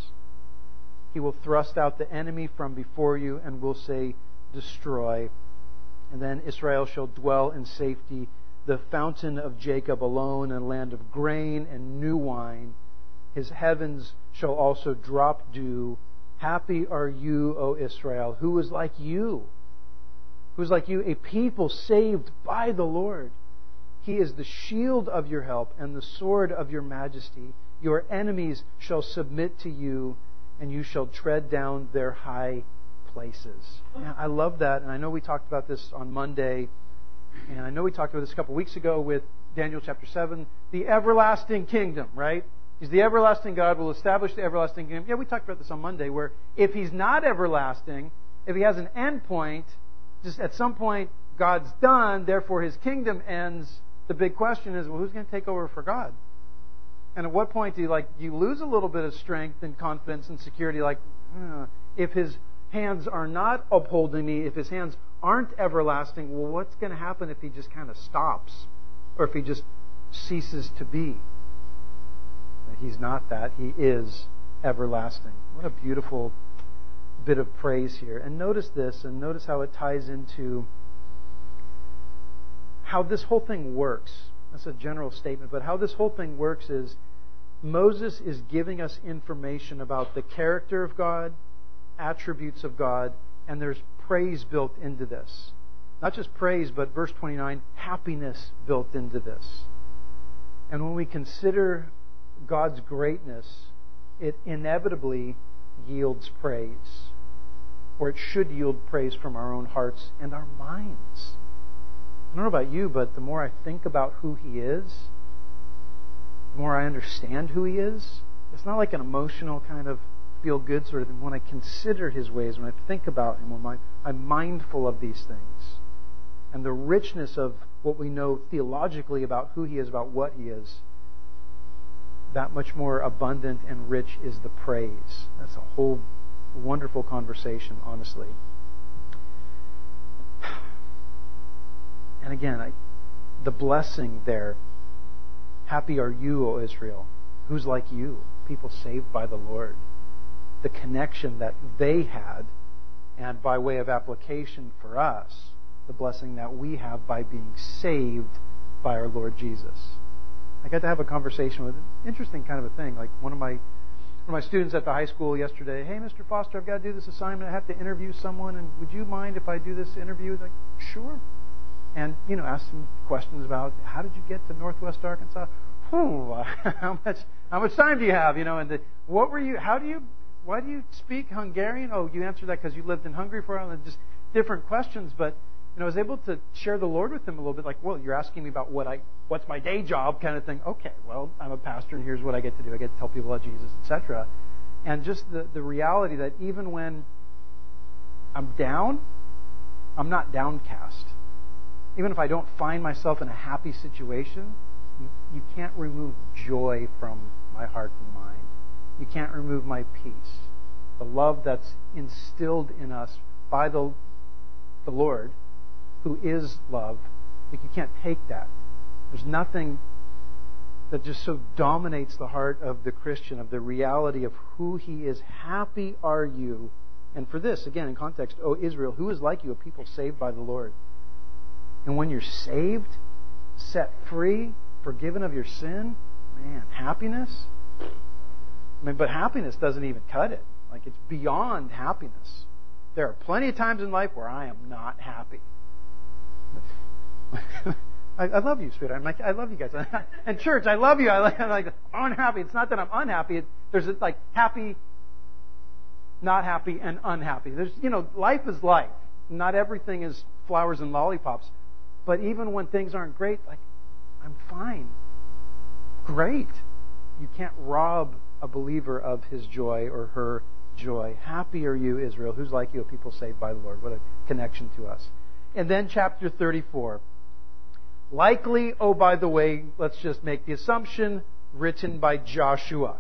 He will thrust out the enemy from before you and will say, destroy. And then Israel shall dwell in safety. The fountain of Jacob alone, a land of grain and new wine. His heavens shall also drop dew. Happy are you, O Israel, who is like you. Who is like you, a people saved by the Lord. He is the shield of your help and the sword of your majesty. Your enemies shall submit to you, and you shall tread down their high places. Now, I love that, and I know we talked about this on Monday, and I know we talked about this a couple weeks ago with Daniel chapter seven, the everlasting kingdom, right? He's the everlasting God, will establish the everlasting kingdom. Yeah, we talked about this on Monday, where if He's not everlasting, if He has an end point, just at some point God's done, therefore His kingdom ends, the big question is, well, who's going to take over for God? And at what point do you like you lose a little bit of strength and confidence and security? Like, uh, if His hands are not upholding me, if His hands aren't everlasting, well, what's going to happen if He just kind of stops, or if He just ceases to be? He's not that. He is everlasting. What a beautiful bit of praise here. And notice this, and notice how it ties into how this whole thing works. That's a general statement, but how this whole thing works is Moses is giving us information about the character of God, attributes of God, and there's praise built into this. Not just praise, but verse twenty-nine, happiness built into this. And when we consider God's greatness, it inevitably yields praise. Or it should yield praise from our own hearts and our minds. I don't know about you, but the more I think about who He is, the more I understand who He is. It's not like an emotional kind of feel-good sort of thing. When I consider His ways, when I think about Him, when I'm mindful of these things, and the richness of what we know theologically about who He is, about what He is, that much more abundant and rich is the praise. That's a whole wonderful conversation, honestly. And again, I, the blessing there. Happy are you, O Israel. Who's like you? People saved by the Lord. The connection that they had, and by way of application for us, the blessing that we have by being saved by our Lord Jesus. I got to have a conversation with an interesting kind of a thing. Like one of my one of my students at the high school yesterday, hey, Mister Foster, I've got to do this assignment. I have to interview someone, and would you mind if I do this interview? Like, sure. And, you know, asked some questions about how did you get to Northwest Arkansas? Whew, how much how much time do you have? You know, and the, what were you? How do you? Why do you speak Hungarian? Oh, you answered that because you lived in Hungary for a while. And just different questions, but you know, I was able to share the Lord with them a little bit. Like, well, you're asking me about what I, what's my day job, kind of thing. Okay, well, I'm a pastor, and here's what I get to do. I get to tell people about Jesus, et cetera. And just the the reality that even when I'm down, I'm not downcast. Even if I don't find myself in a happy situation, you, you can't remove joy from my heart and mind. You can't remove my peace. The love that's instilled in us by the, the Lord, who is love, like you can't take that. There's nothing that just so dominates the heart of the Christian, of the reality of who He is. Happy are you. And for this, again, in context, O Israel, who is like you, a people saved by the Lord? And when you're saved, set free, forgiven of your sin, man, happiness. I mean, but happiness doesn't even cut it. Like, it's beyond happiness. There are plenty of times in life where I am not happy. I, I love you, sweetheart. I'm like, I love you guys. And church, I love you. I like, I'm like, I'm unhappy. It's not that I'm unhappy. It, there's like happy, not happy, and unhappy. There's, you know, life is life. Not everything is flowers and lollipops. But even when things aren't great, like, I'm fine. Great. You can't rob a believer of his joy or her joy. Happy are you, Israel. Who's like you, a people saved by the Lord? What a connection to us. And then chapter thirty-four. Likely, oh, by the way, let's just make the assumption, written by Joshua.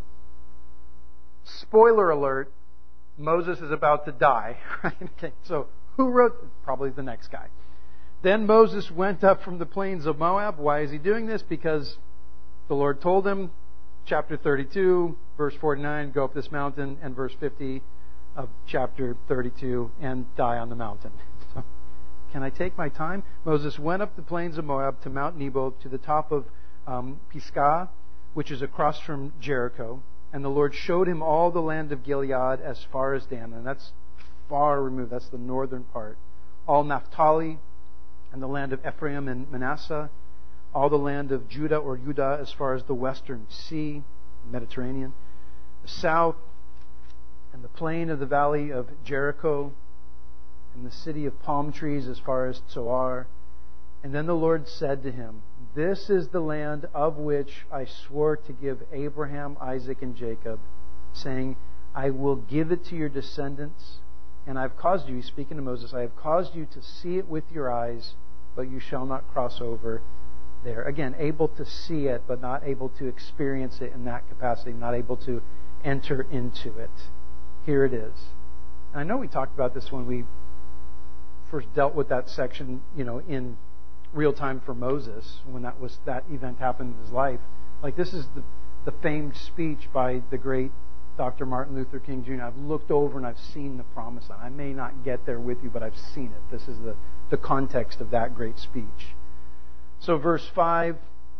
Spoiler alert, Moses is about to die. Right? Okay, so who wrote? Probably the next guy. Then Moses went up from the plains of Moab. Why is he doing this? Because the Lord told him, chapter thirty-two, verse forty-nine, go up this mountain, and verse fifty of chapter thirty-two, and die on the mountain. So, can I take my time? Moses went up the plains of Moab to Mount Nebo, to the top of um, Pisgah, which is across from Jericho. And the Lord showed him all the land of Gilead as far as Dan. And that's far removed. That's the northern part. All Naphtali, and the land of Ephraim and Manasseh, all the land of Judah or Judah as far as the western sea, Mediterranean, the south, and the plain of the valley of Jericho, and the city of palm trees as far as Zoar. And then the Lord said to him, this is the land of which I swore to give Abraham, Isaac, and Jacob, saying, I will give it to your descendants. And I've caused you, he's speaking to Moses, I have caused you to see it with your eyes, but you shall not cross over there. Again, able to see it, but not able to experience it in that capacity, not able to enter into it. Here it is. And I know we talked about this when we first dealt with that section, you know, in real time for Moses, when that was that event happened in his life. Like, this is the, the famed speech by the great Doctor Martin Luther King Junior I've looked over and I've seen the promise. I may not get there with you, but I've seen it. This is the, the context of that great speech. So verse five.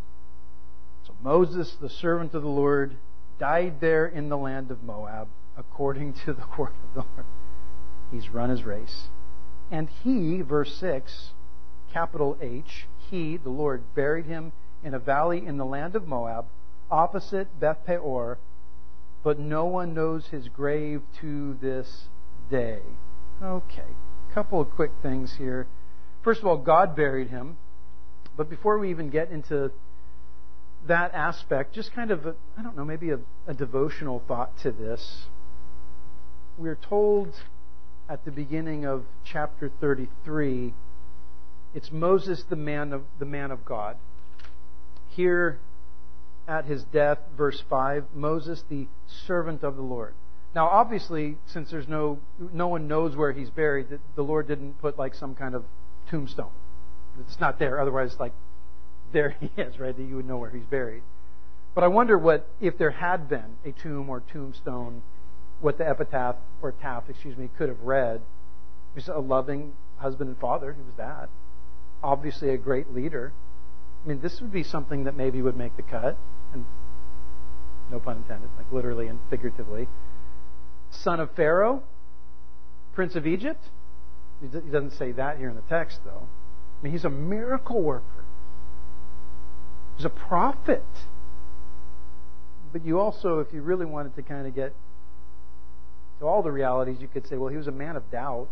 So Moses, the servant of the Lord, died there in the land of Moab, according to the word of the Lord. He's run his race. And he, verse six, capital H, he, the Lord, buried him in a valley in the land of Moab, opposite Beth Peor, but no one knows his grave to this day. Okay, couple of quick things here. First of all, God buried him. But before we even get into that aspect, just kind of, a, I don't know, maybe a, a devotional thought to this. We're told at the beginning of chapter thirty-three, it's Moses, the man of the man of God. Here at his death, verse five, Moses, the servant of the Lord. Now, obviously, since there's no no one knows where he's buried, the Lord didn't put like some kind of tombstone. It's not there. Otherwise, like, there he is, right? That you would know where he's buried. But I wonder what, if there had been a tomb or tombstone, what the epitaph, or taph, excuse me, could have read. He's a loving husband and father. He was that. Obviously a great leader. I mean, this would be something that maybe would make the cut. And no pun intended, like literally and figuratively. Son of Pharaoh, Prince of Egypt. He doesn't say that here in the text, though. I mean, he's a miracle worker. He's a prophet. But you also, if you really wanted to kind of get to all the realities, you could say, well, he was a man of doubt.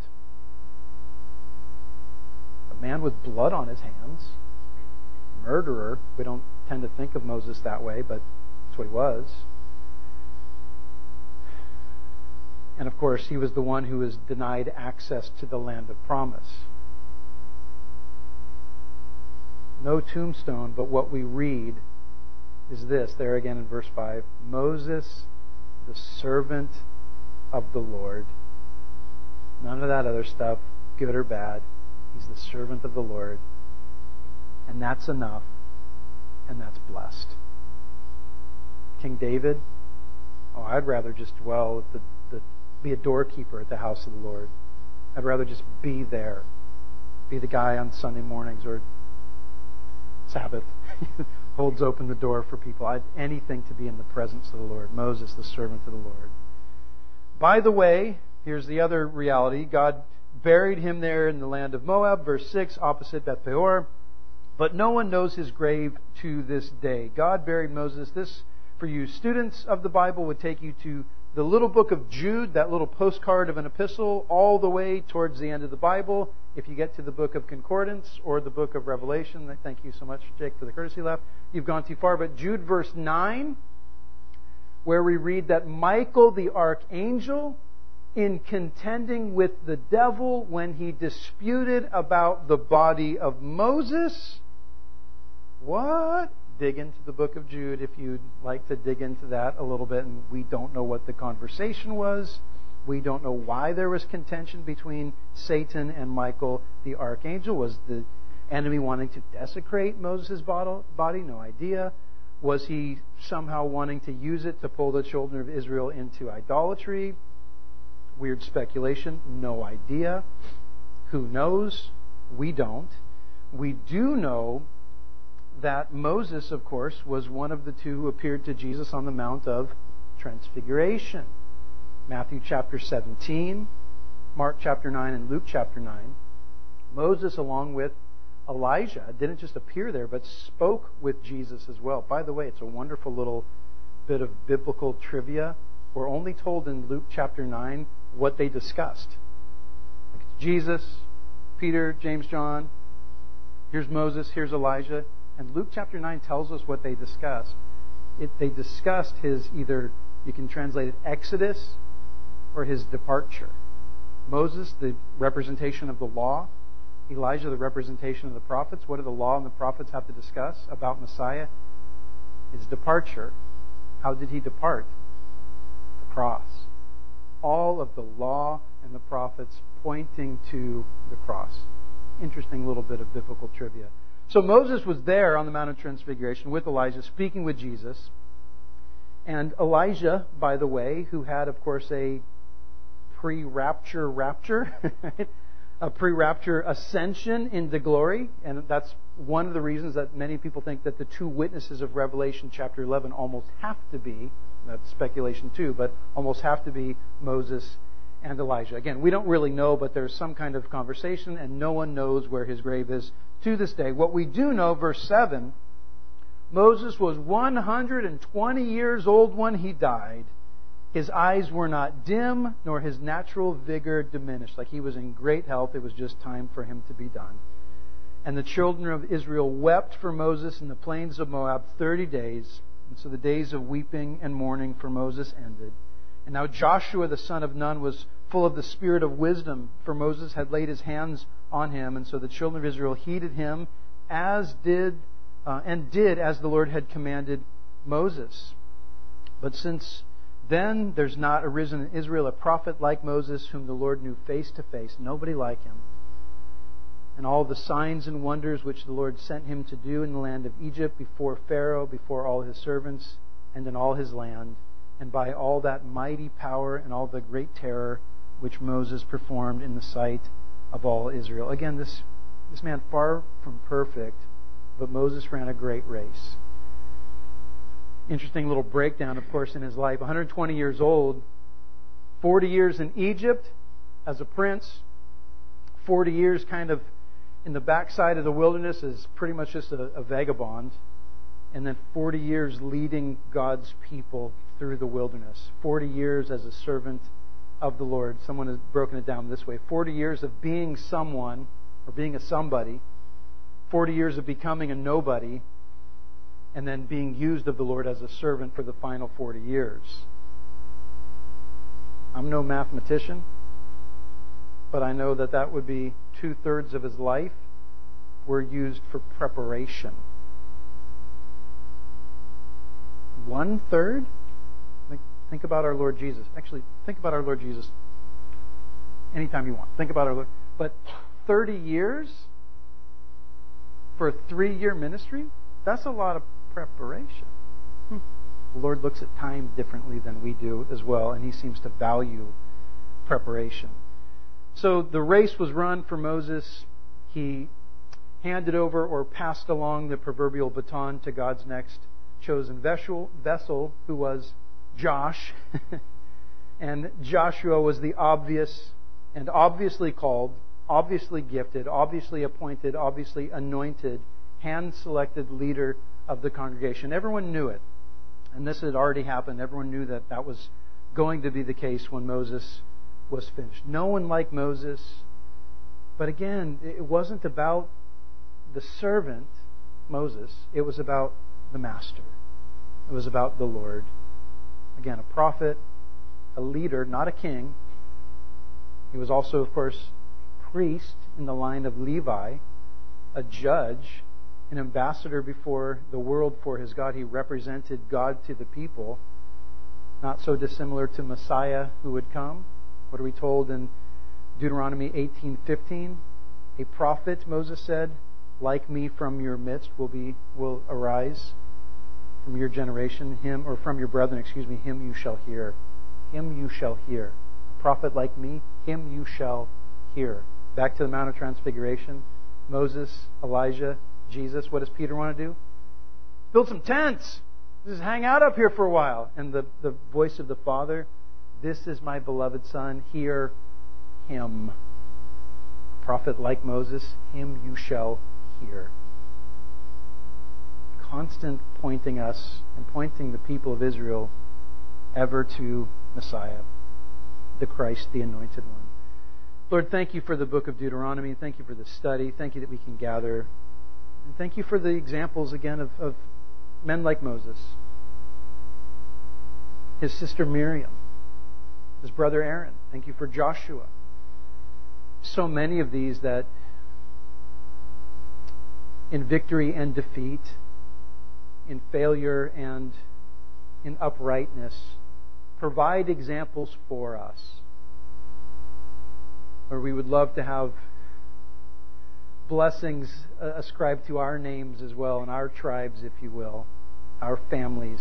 A man with blood on his hands. Murderer. We don't tend to think of Moses that way, but that's what he was. And of course, he was the one who was denied access to the land of promise. No tombstone, but what we read is this, there again in verse five. Moses, the servant of the Lord. None of that other stuff, good or bad. He's the servant of the Lord. And that's enough. And that's blessed. King David, oh, I'd rather just dwell at the, the be a doorkeeper at the house of the Lord. I'd rather just be there. Be the guy on Sunday mornings or Sabbath. Holds open the door for people. I'd anything to be in the presence of the Lord. Moses, the servant of the Lord. By the way, here's the other reality. God buried him there in the land of Moab, verse six, opposite Beth Peor. But no one knows his grave to this day. God buried Moses. This, for you students of the Bible, would take you to the little book of Jude, that little postcard of an epistle, all the way towards the end of the Bible. If you get to the book of Concordance or the book of Revelation, thank you so much, Jake, for the courtesy laugh. You've gone too far. But Jude verse nine, where we read that Michael the archangel, in contending with the devil when he disputed about the body of Moses. What? Dig into the book of Jude if you'd like to dig into that a little bit. And we don't know what the conversation was. We don't know why there was contention between Satan and Michael the archangel. Was the enemy wanting to desecrate Moses' body? No idea. Was he somehow wanting to use it to pull the children of Israel into idolatry? Weird speculation. No idea. Who knows? We don't. We do know that Moses, of course, was one of the two who appeared to Jesus on the Mount of Transfiguration. Matthew chapter seventeen, Mark chapter nine, and Luke chapter nine. Moses, along with Elijah, didn't just appear there, but spoke with Jesus as well. By the way, it's a wonderful little bit of biblical trivia. We're only told in Luke chapter nine what they discussed. Like it's Jesus, Peter, James, John. Here's Moses, here's Elijah. And Luke chapter nine tells us what they discussed. It, they discussed his either, you can translate it, exodus or his departure. Moses, the representation of the law. Elijah, the representation of the prophets. What do the law and the prophets have to discuss about Messiah? His departure. How did he depart? The cross. All of the law and the prophets pointing to the cross. Interesting little bit of biblical trivia. So Moses was there on the Mount of Transfiguration with Elijah, speaking with Jesus. And Elijah, by the way, who had, of course, a pre-rapture rapture, a pre-rapture ascension into glory. And that's one of the reasons that many people think that the two witnesses of Revelation chapter eleven almost have to be, that's speculation too, but almost have to be Moses and Elijah. Again, we don't really know, but there's some kind of conversation, and no one knows where his grave is to this day. What we do know, verse seven, Moses was one hundred twenty years old when he died. His eyes were not dim, nor his natural vigor diminished. Like he was in great health. It was just time for him to be done. And the children of Israel wept for Moses in the plains of Moab thirty days. And so the days of weeping and mourning for Moses ended. And now Joshua the son of Nun was full of the spirit of wisdom, for Moses had laid his hands on him. And so the children of Israel heeded him, as did uh, and did as the Lord had commanded Moses. But since then there's not arisen in Israel a prophet like Moses, whom the Lord knew face to face. Nobody like him. And all the signs and wonders which the Lord sent him to do in the land of Egypt, before Pharaoh, before all his servants, and in all his land, and by all that mighty power and all the great terror which Moses performed in the sight of all Israel. Again, this, this man, far from perfect, but Moses ran a great race. Interesting little breakdown, of course, in his life. one hundred twenty years old, forty years in Egypt as a prince, forty years kind of in the backside of the wilderness as pretty much just a, a vagabond, and then forty years leading God's people through the wilderness. forty years as a servant of the Lord. Someone has broken it down this way. forty years of being someone, or being a somebody. forty years of becoming a nobody, and then being used of the Lord as a servant for the final forty years. I'm no mathematician, but I know that that would be two-thirds of his life were used for preparation. One-third? Think about our Lord Jesus. Actually, think about our Lord Jesus anytime you want. Think about our Lord. But thirty years for a three-year ministry? That's a lot of preparation. Hmm. The Lord looks at time differently than we do as well, and He seems to value preparation. So the race was run for Moses. He handed over or passed along the proverbial baton to God's next chosen vessel, vessel who was Josh. And Joshua was the obvious and obviously called, obviously gifted, obviously appointed, obviously anointed, hand-selected leader of the congregation. Everyone knew it. And this had already happened. Everyone knew that that was going to be the case when Moses was finished. No one like Moses. But again, it wasn't about the servant, Moses. It was about the master. It was about the Lord. Again, a prophet, a leader, not a king. He was also, of course, a priest in the line of Levi, a judge, an ambassador before the world for his God. He represented God to the people. Not so dissimilar to Messiah who would come. What are we told in Deuteronomy eighteen fifteen? A prophet, Moses said, like me from your midst will be will arise from your generation. Him, or from your brethren, excuse me, him you shall hear. Him you shall hear. A prophet like me, him you shall hear. Back to the Mount of Transfiguration. Moses, Elijah, Jesus. What does Peter want to do? Build some tents. Just hang out up here for a while. And the, the voice of the Father, this is my beloved Son, hear him. A prophet like Moses, him you shall hear. Constant pointing us and pointing the people of Israel ever to Messiah, the Christ, the Anointed One. Lord, thank you for the book of Deuteronomy. Thank you for the study. Thank you that we can gather. And thank you for the examples, again, of, of men like Moses, his sister Miriam, his brother Aaron. Thank you for Joshua. So many of these that in victory and defeat, in failure and in uprightness, provide examples for us. Or we would love to have blessings ascribed to our names as well, and our tribes, if you will, our families.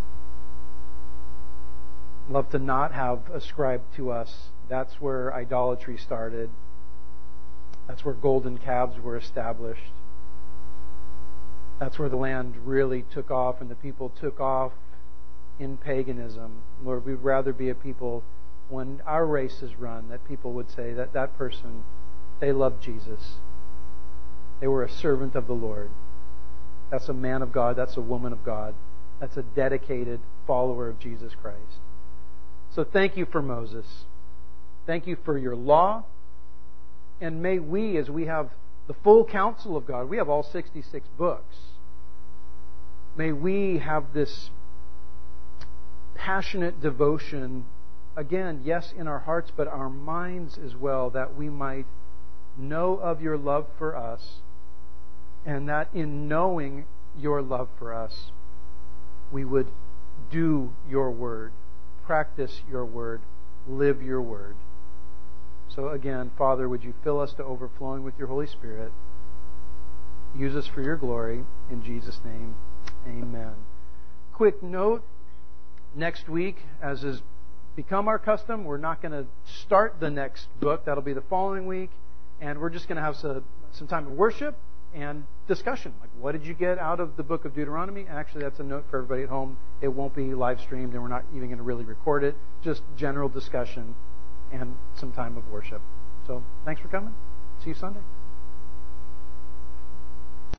Love to not have ascribed to us. That's where idolatry started. That's where golden calves were established. That's where the land really took off and the people took off in paganism. Lord, we'd rather be a people, when our race is run, that people would say that that person, they loved Jesus. They were a servant of the Lord. That's a man of God. That's a woman of God. That's a dedicated follower of Jesus Christ. So thank you for Moses. Thank you for your law. And may we, as we have the full counsel of God. We have all sixty-six books. May we have this passionate devotion, again, yes, in our hearts, but our minds as well, that we might know of your love for us, and that in knowing your love for us, we would do your word, practice your word, live your word. So again, Father, would you fill us to overflowing with your Holy Spirit? Use us for your glory. In Jesus' name, amen. Quick note, next week, as has become our custom, we're not going to start the next book. That'll be the following week. And we're just going to have some, some time of worship and discussion. Like, what did you get out of the book of Deuteronomy? Actually, that's a note for everybody at home. It won't be live streamed, and we're not even going to really record it. Just general discussion and some time of worship. So, thanks for coming. See you Sunday.